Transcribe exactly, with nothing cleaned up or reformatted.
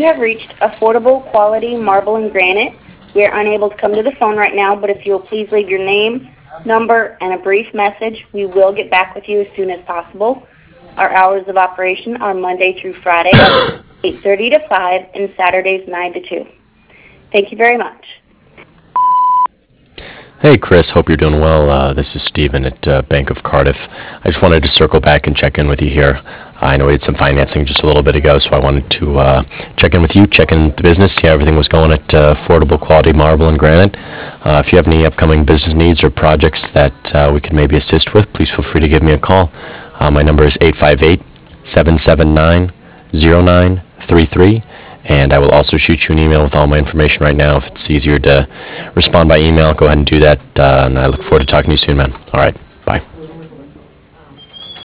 have reached Affordable Quality Marble and Granite. We are unable to come to the phone right now, but if you will please leave your name, number, and a brief message, we will get back with you as soon as possible. Our hours of operation are Monday through Friday, eight thirty to five, and Saturdays nine to two. Thank you very much. Hey, Chris. Hope you're doing well. Uh, this is Stephen at uh, Bank of Cardiff. I just wanted to circle back and check in with you here. I know we did some financing just a little bit ago, so I wanted to uh, check in with you, check in the business, see how everything was going at uh, Affordable Quality Marble and Granite. Uh, if you have any upcoming business needs or projects that uh, we could maybe assist with, please feel free to give me a call. Uh, my number is eight five eight, seven seven nine, zero nine three three. And I will also shoot you an email with all my information right now. If it's easier to respond by email, go ahead and do that. Uh, and I look forward to talking to you soon, man. All right. Bye.